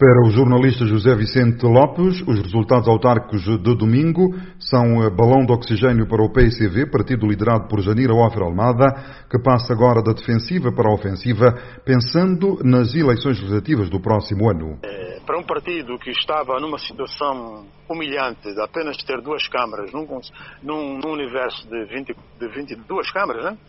Para o jornalista José Vicente Lopes, os resultados autárquicos de domingo são balão de oxigênio para o PSV, partido liderado por Janira Ofer Almada, que passa agora da defensiva para a ofensiva, pensando nas eleições legislativas do próximo ano. Para um partido que estava numa situação humilhante de apenas ter duas câmaras, num universo de 22 câmaras, né?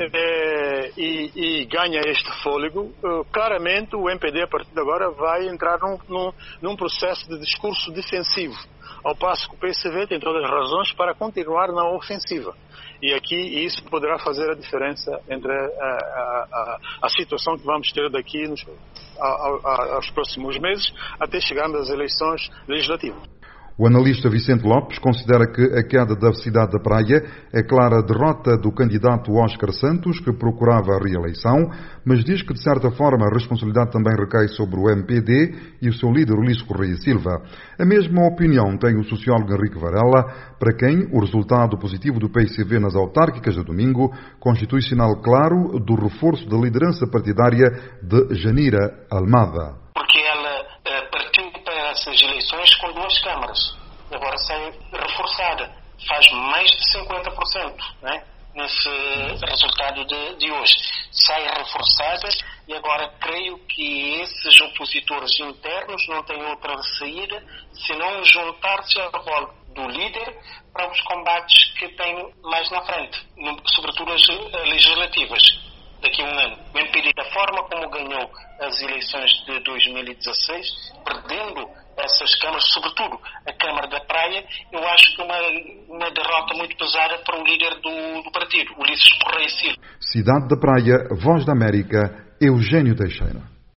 E ganha este fôlego, claramente o MPD a partir de agora vai entrar num processo de discurso defensivo, ao passo que o PSV tem todas as razões para continuar na ofensiva. E aqui isso poderá fazer a diferença entre a situação que vamos ter daqui aos próximos meses, até chegarmos às eleições legislativas. O analista Vicente Lopes considera que a queda da cidade da Praia é clara derrota do candidato Óscar Santos, que procurava a reeleição, mas diz que, de certa forma, a responsabilidade também recai sobre o MPD e o seu líder Ulisses Correia Silva. A mesma opinião tem o sociólogo Henrique Varela, para quem o resultado positivo do PSV nas autárquicas de domingo constitui sinal claro do reforço da liderança partidária de Janira Almada. Porque ela partiu para essas eleições com duas câmaras, agora sai reforçada, faz mais de 50%, né? Nesse resultado de hoje. Sai reforçada e agora creio que esses opositores internos não têm outra saída senão juntar-se ao rol do líder para os combates que têm mais na frente, sobretudo as legislativas. Daqui a um ano. O MPD, da forma como ganhou as eleições de 2016, perdendo essas câmaras, sobretudo a Câmara da Praia, eu acho que uma derrota muito pesada para o líder do partido, Ulisses Correia Silva. Cidade da Praia, Voz da América, Eugênio Teixeira.